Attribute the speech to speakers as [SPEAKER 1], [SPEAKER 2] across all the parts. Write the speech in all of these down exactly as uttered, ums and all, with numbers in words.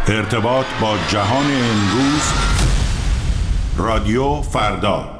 [SPEAKER 1] ارتباط با جهان امروز، رادیو فردا.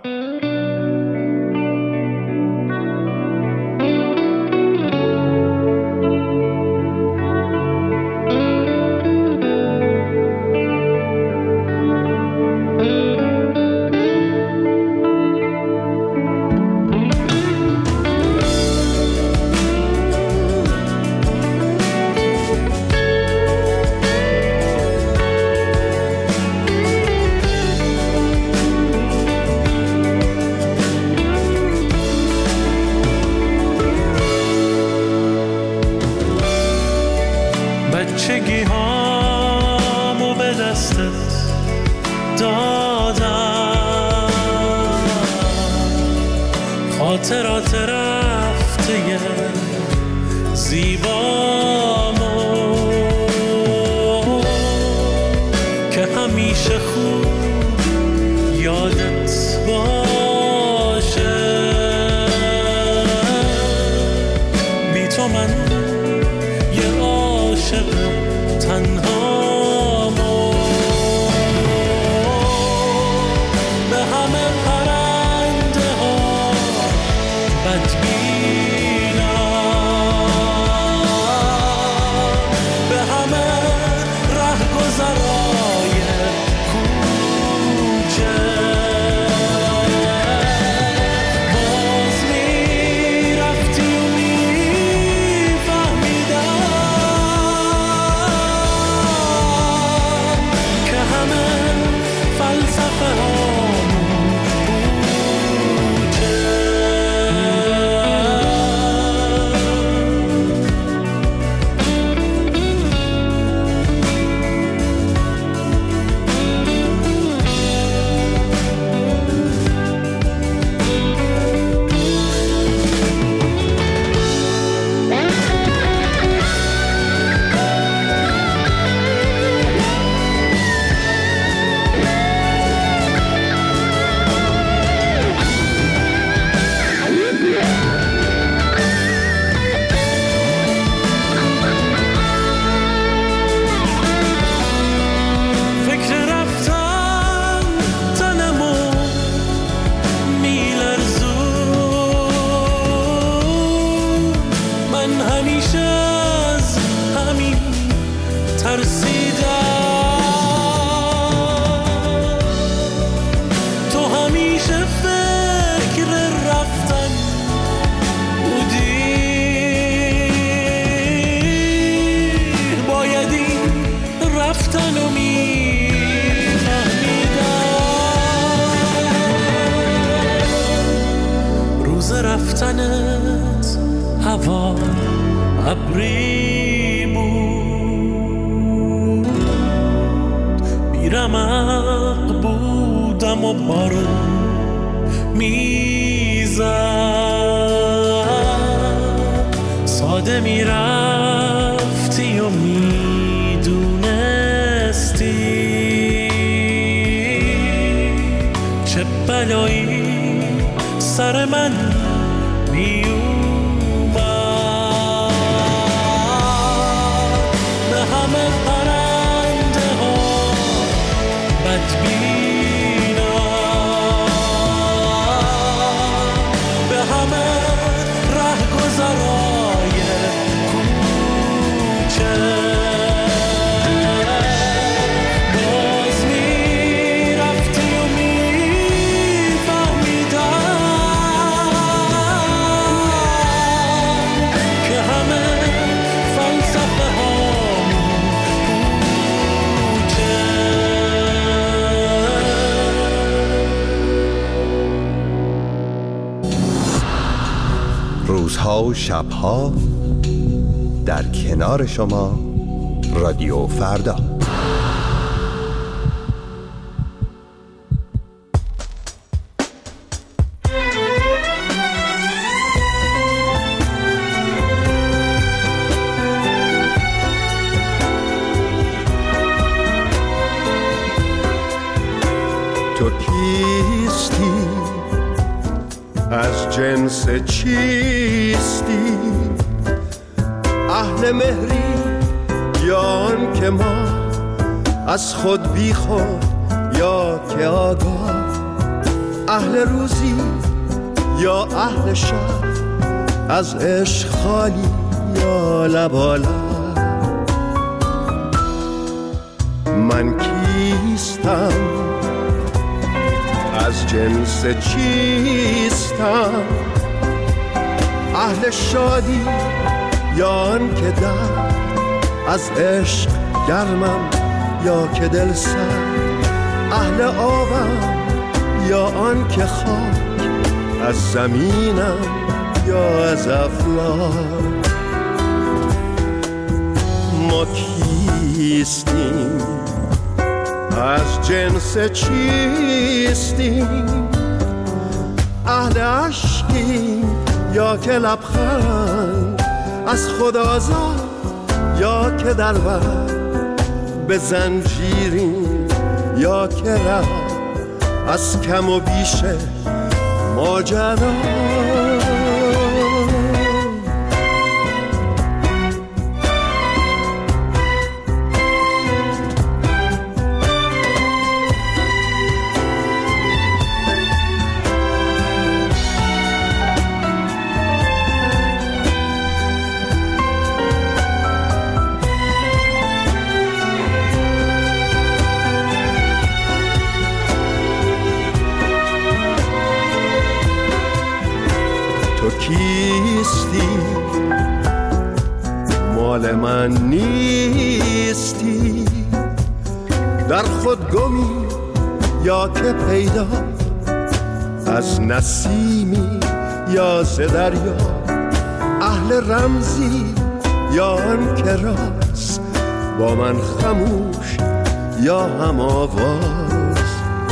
[SPEAKER 2] بچگی هامو به دستت دادم، خاطرات رفته زیبامو که همیشه خوب یادت باشه. بی تو من یه عاشق تنهامو، به همه پرنده ها بدبینم، به همه رهگذرای کوچه باز میرفتی و میفهمیدم که همه فلسفه هامون پوچه. فکر رفتن تنمو میلرزون، من همیشه از همین ترسیدم. تو همیشه فکر رفتن بودی، باید این رفتن رو میفهمیدم. روز رفتنت هوا ابری بود، بیرمق بودم و بارون میزد، ساده میرفتی و میدونستی چه بلایی سر من میومد. به همه پرنده ها بدبینم، به همه رهگذرای کوچه باز میرفتی و میفهمیدم که همه فلسفه هامون پوچه.
[SPEAKER 3] روزها و شبها در کنار شما، رادیو فردا.
[SPEAKER 4] تو کیستی؟ از جنس چیستی؟ اهل مهری یا آن که ما از خود بی خود یا که آگاه، اهل روزی یا اهل شب، از عشق خالی یا لبالب. من کیستم؟ از جنس چیستم؟ اهل شادی یا آن که در از عشق گرمم یا که دل سر؟ اهل آبم یا آن که خاک از زمینم یا از افلاک؟ ما کیستیم؟ از جنس چیستیم؟ اهل عشقیم یا که لبخند از خود آزاد یا که در بر به زنجیریم یا که ره از کم و بیش ماجرا؟ کیستی؟ مال من نیستی؟ در خود گمی یا که پیدا؟ از نسیمی یا ز دریا؟ اهل رمزی یا آن که راست با من خموش یا هم آواز؟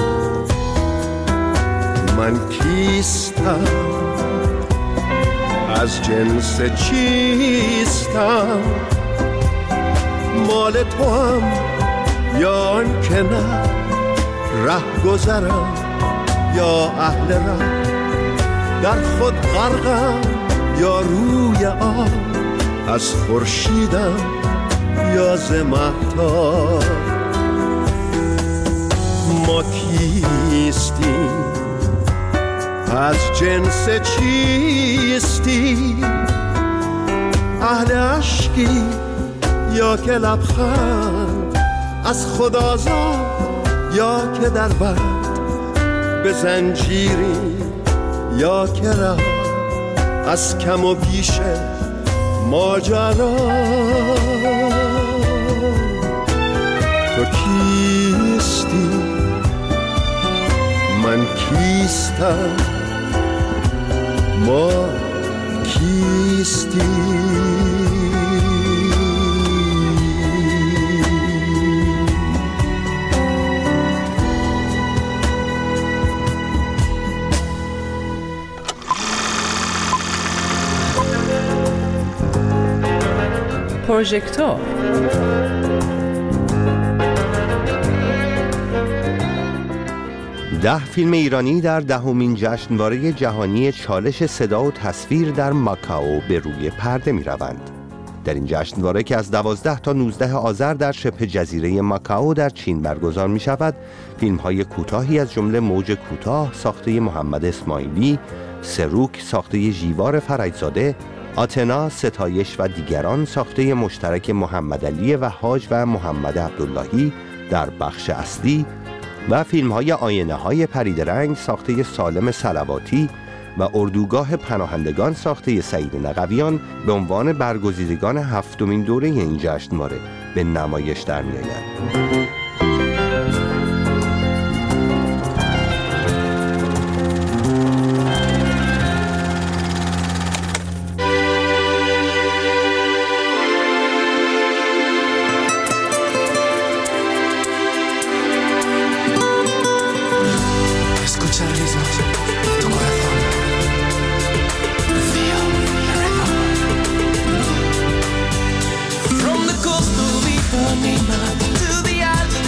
[SPEAKER 4] من کیستم؟ از جنس چیستم؟ مال تو هم یا آن که نه؟ ره گذرم یا اهل ره؟ در خود غرقم یا روی آب؟ از خورشیدم یا ز مهتاب؟ ما کیستیم؟ از جنس چیستی؟ اهل عشقی یا که لبخند از خود آزاد یا که در بند به زنجیری یا که ره از کم و بیش ماجرا؟ تو کیستی؟ من کیستم؟ ما کیستی؟
[SPEAKER 5] پروژکتور
[SPEAKER 3] ده فیلم ایرانی در دهمین جشنواره جهانی چالش صدا و تصویر در ماکائو به روی پرده می روند. در این جشنواره که از دوازده تا نوزده آذر در شبه جزیره ماکائو در چین برگزار می شود، فیلم های کوتاهی از جمله موج کوتاه ساخته محمد اسماعیلی، سروک ساخته ژیوار فرجزاده، آتنا، ستایش و دیگران ساخته مشترک محمد علی وهاج و محمد عبداللهی در بخش اصلی و فیلم های آینه های پریدرنگ ساخته سالم صلواتی و اردوگاه پناهندگان ساخته سعید نقویان به عنوان برگزیدگان هفتمین دوره این جشنواره به نمایش در می آیند.
[SPEAKER 2] From the coast of Ipanema to the Alps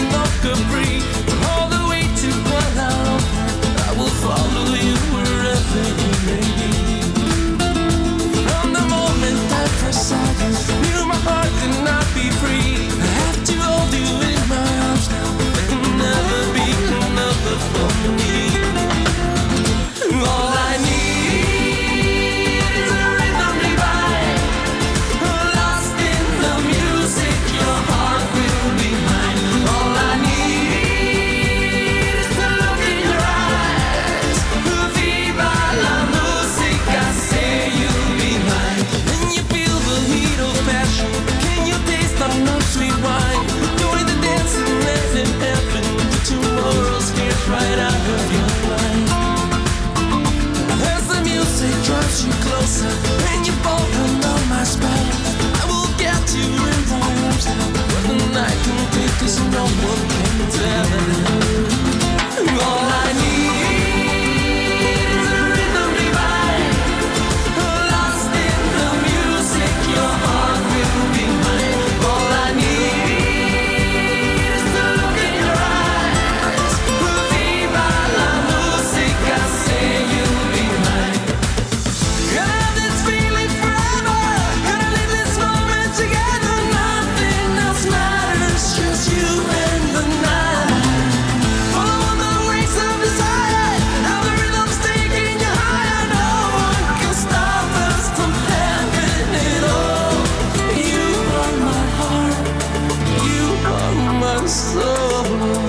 [SPEAKER 2] slow.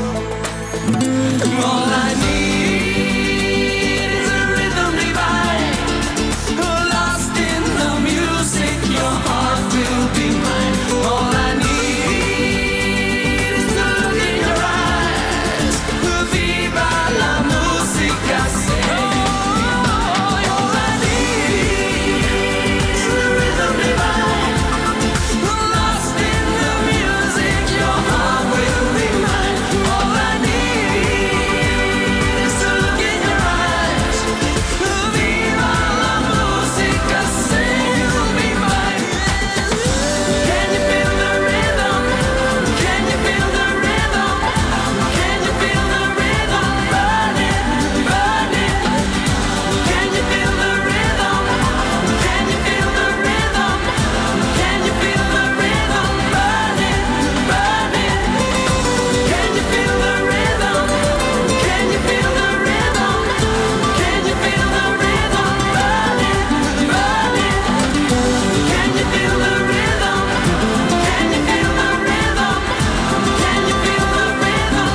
[SPEAKER 2] All I need is a rhythm divine. Lost in the music, your heart will be mine. All I need is to look in your eyes. Viva la musica, say. All I need is a rhythm divine. Lost in the music, your heart will be mine. All I need is to look in your eyes. Viva la musica, say you'll be mine. Can you feel the rhythm? Can you feel the rhythm? Can you feel the rhythm burning, burning? Can you feel the rhythm? Can you feel the rhythm? Can you feel the rhythm burning, burning? Can you feel the rhythm? Can you feel the rhythm? Can you feel the rhythm burning, burning? Can you feel the rhythm? Can you feel the rhythm? Can you feel the rhythm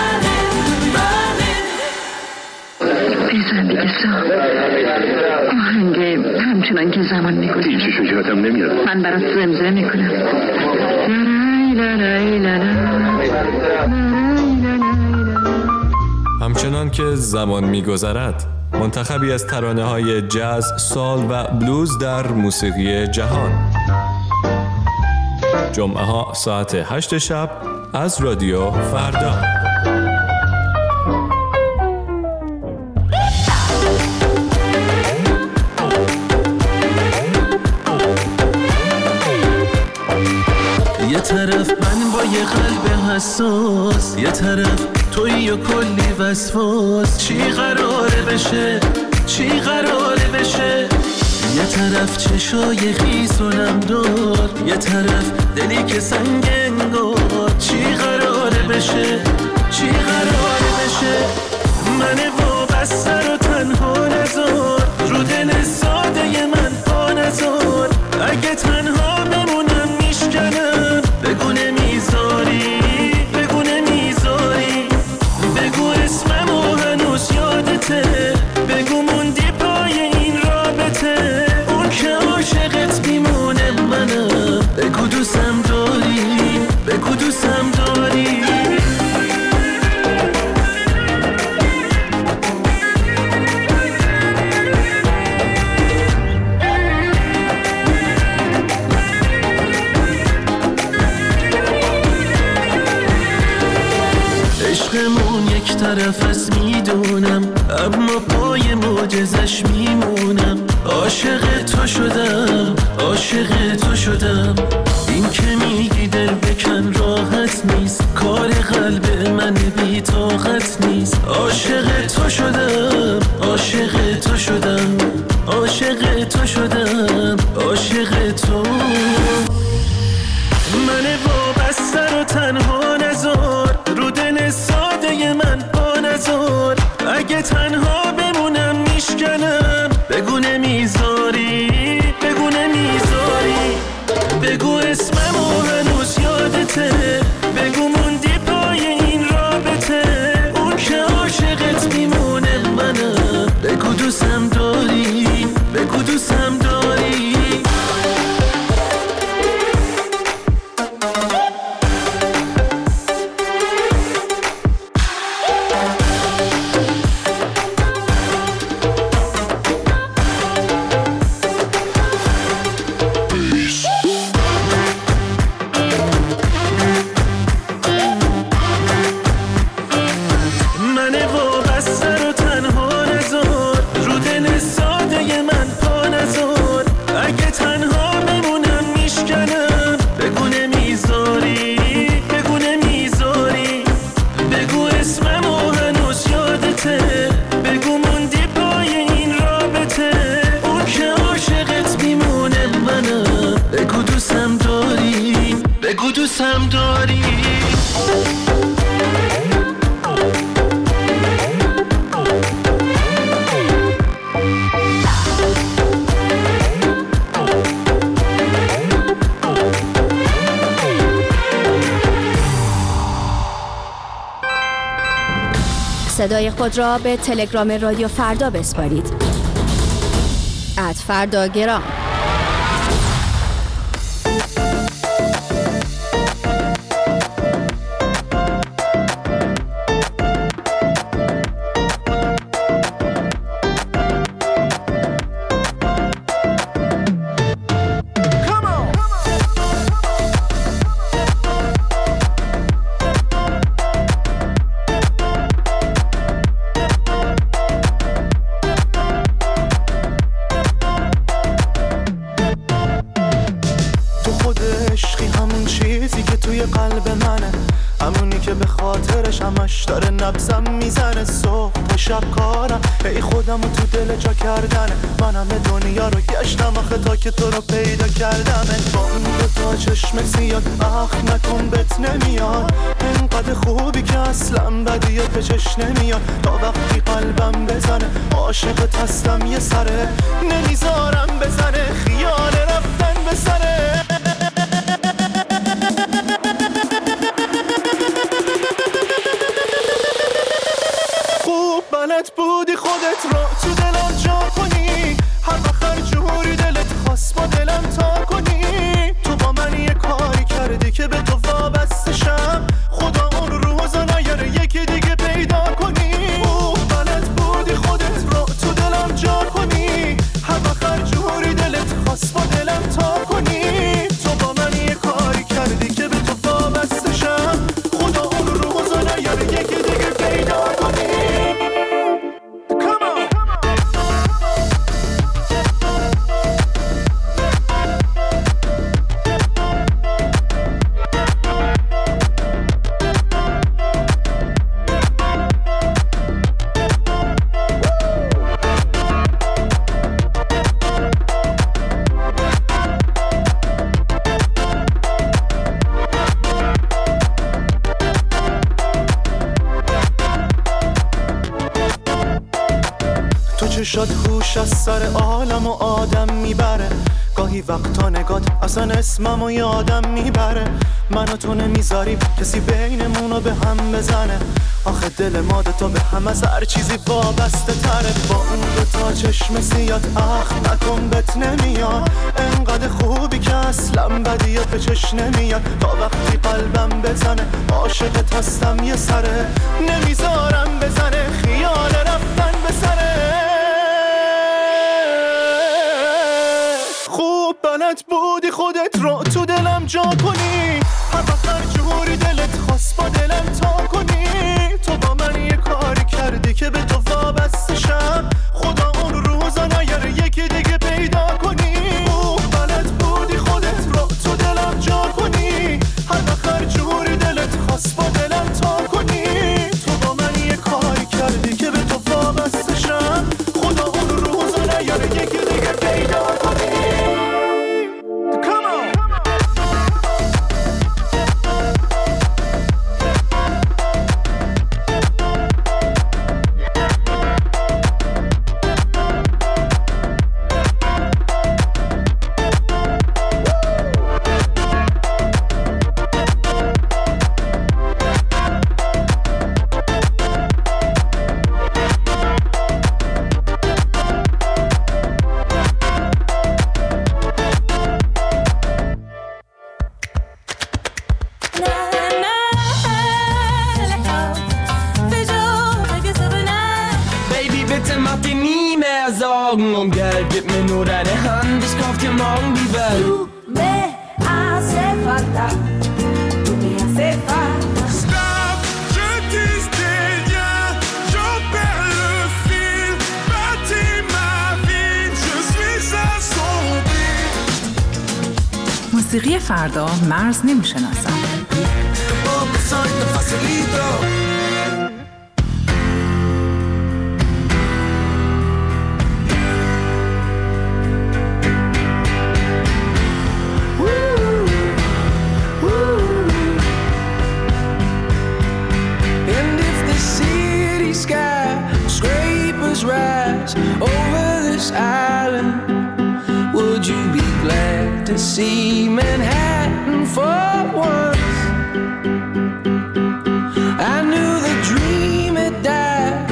[SPEAKER 2] burning, burning?
[SPEAKER 6] ای زندگی صاحب آهنگ همچنان که زمان میگذره
[SPEAKER 7] هیچی شکرتم نمیاد.
[SPEAKER 6] من برات زمزمه میکنم.
[SPEAKER 8] همچنان که زمان میگذرد، منتخبی از ترانه‌های جاز، سول و بلوز در موسیقی جهان. جمعه ها ساعت هشت شب از رادیو فردا.
[SPEAKER 2] یه طرف من با یه قلب حساس، یه طرف توی و کلی وسواس. چی قراره بشه؟ چی قراره بشه؟ یه طرف چشای خیس و نمدار، یه طرف دلی که سنگ انگار. چی قراره بشه؟ چی قراره بشه؟ من وابسته رو تنها نذار، رو دل ساده من پا نذار. اگه تنها بمونم میشکنم، بگو نمیذاری، بگو نمیذاری. بگو اسممو هنوز یادته، بگو موندی پای این رابطه. اون که عاشقت میمونه منم، بگو دوستم داری، بگو دوستم داری. عشقمون یک طرف است میدونم، اما پای معجزش میمونم. عاشق تو شدم، عاشق تو شدم. این که میگی دل بکن راحت نیست، کار قلب من بی طاقت نیست. عاشق تو شدم، عاشق تو شدم، عاشق تو شدم، عاشق تو. من وابسته رو تنها نذار، رو دل ساده من پا نذار. اگه تنها بمونم میشکنم، بگو نمیذاری، بگو نمیذاری. بگو اسممو هنوز یادته، بگو موندی پای این رابطه. اون که عاشقت میمونه منم، بگو دوستم داری، بگو دوستم داری. دوستم داری.
[SPEAKER 7] صدای خود را به تلگرام رادیو فردا بسپارید. ات فرداگرام.
[SPEAKER 9] داره نبضم میزنه صبح تا شب کارم ای خودم رو تو دل جا کردنه من همه دنیا رو گشتم آخه تا که تو رو پیدا کردم با اون دو تا چشم سیاد اخ نکن بهت نمیاد انقدر خوبی که اصلا بدیت به چش نمیاد تا وقتی قلبم بزنه عاشقت هستم یه سره نمیذارم بزنه خیال رفتن به سره بلد بودی خودت رو تو دلم جا کنی هر بخر جوری دلت خواست با دلم تا کنی تو با من یه کاری کردی که به تو وابسته شم خدا اون روزا نیاره یکی دیگه پیدا کنی اوه بلد بودی خودت رو تو دلم جا کنی هر بخر جوری دلت خواست با دلم تا کنی تو با من یه کاری کردی که به تو وابسته شم خدا اون روزا نیاره یکی دیگه پیدا کنی. شاد هوش از سر عالم و آدم میبره گاهی وقتا نگات اصلا اسمم و یادم میبره من و تو نمیذاریم کسی بینمونو به هم بزنه آخه دل ما دوتا به هم از هر چیزی وابسته تره با اون دوتا چشم سیاد اخ نکن بهت نمیاد انقدر خوبی که اصلا بدیت به چش نمیاد تا وقتی قلبم بزنه عاشقت هستم یه سره نمیذارم بزنه خیال رفتن به سره خوب بلد بودی خودت رو تو دلم جا کنی هر وقت جوری دلت خواست با دلم تا کنی تو با من یه کاری کردی که به تو وابسته شم خدا اون روزا نیاره یکی دیگه پیدا کنی خوب بلد بودی خودت رو تو دلم جا کنی هر وقت جوری دلت خواست با دلم تا کنی تو با من یه کاری کردی که به تو وابسته شم خدا اون روزا نیاره یکی دیگه پیدا کنی.
[SPEAKER 2] Um Geld, gib mir nur deine Hand, ich kauf dir morgen die Welt. Du me hace falta, tu me hace falta. Stop, je tisse des liens, j'en perds le fil. Bâtis ma vie, je suis assombri.
[SPEAKER 5] موسیقی فردا مرز نمیشناسد.
[SPEAKER 2] Oh, soy tan facilito.
[SPEAKER 10] Rise over this island. Would you be glad to see Manhattan for once? I knew the dream had died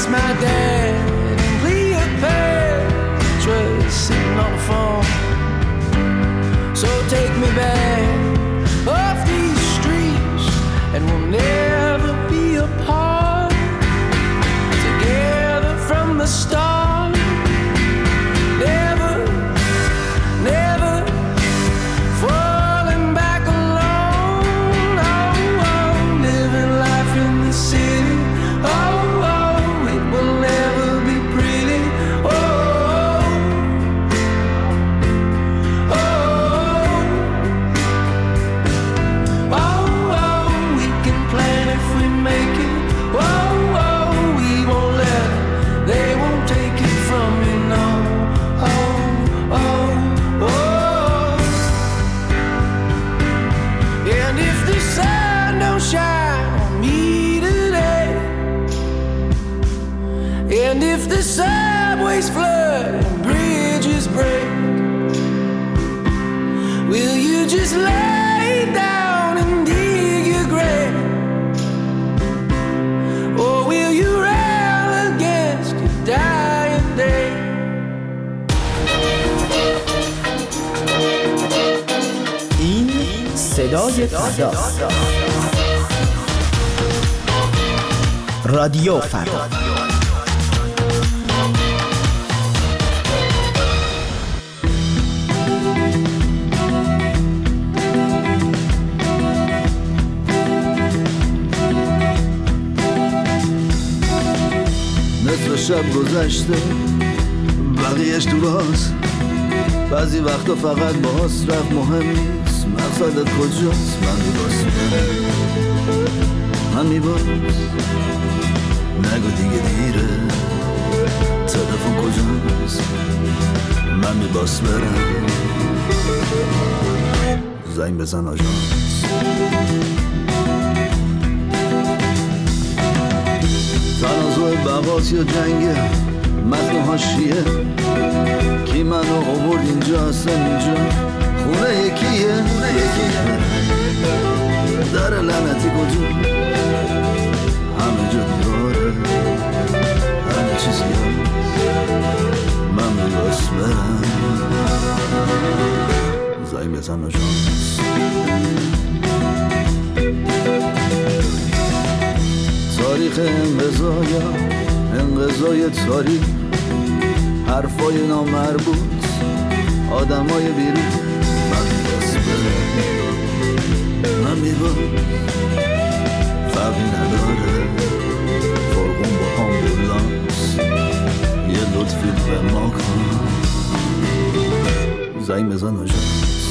[SPEAKER 10] miss my dad and Cleopatra sitting on the phone. So take me back off these streets and we'll never be apart. Together from the start. Never, never falling back alone. Oh, oh, living life in the city. Oh, oh, it will never be pretty. Oh, oh, oh, oh, we can plan if we make it. Oh, oh, we won't let it. They won't take it from me, no. Oh, oh, oh. And if the sun don't shine on me today, and if the subways flood and bridges break, will you just lay down and dig your grave? Or will you rail against your dying day?
[SPEAKER 11] این صدای فردا، رادیو فردا.
[SPEAKER 12] نصف شب گذشته بقیهش تو راست، بعضی وقتا فقط باز رفت مهم نیست. مقصدت کجاست؟ من میباس من میباس نگو دیگه دیره. تلفن کجاست؟ من میباس برم زنگ بزن آژانس. تنازع بغاز یا جنگه متن حاشیه، کی منو آورد اینجا اصلا اینجا خونه یکیه. در لعنتی کجا همه جا دیواره، همه چیزی هست. من میباس برم زنگ بزن آژانس. تاریخ انقضایا انقضای تاریخ، حرفای نامربوط آدمای بیرون. من میباس برم من میباس فرقی نداره فرقون با آمبولانس. یه لطفی به ما کن زنگ بزن آژانس.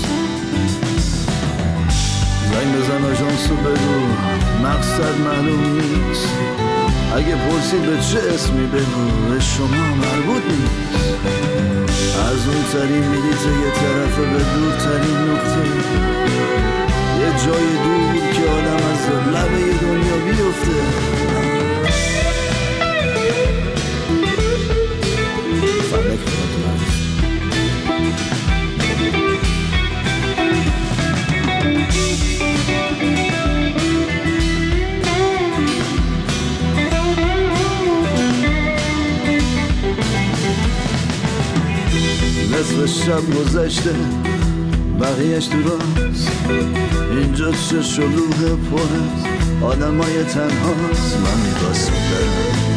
[SPEAKER 12] زنگ بزن آژانس رو بگو مقصد معلوم نیست. اگه پرسید به چه اسمی بگو به شما مربوط نیست. از اون ترین میلیته یه طرفه به دور ترین نقطه، یه جای دور که آدم از لبه دنیا بیفته. فلک خودتون هست. نصف شب گذشته بقیهش تو راست، اینجا چه شلوغ پر از آدمای تنهاست. من میباس برم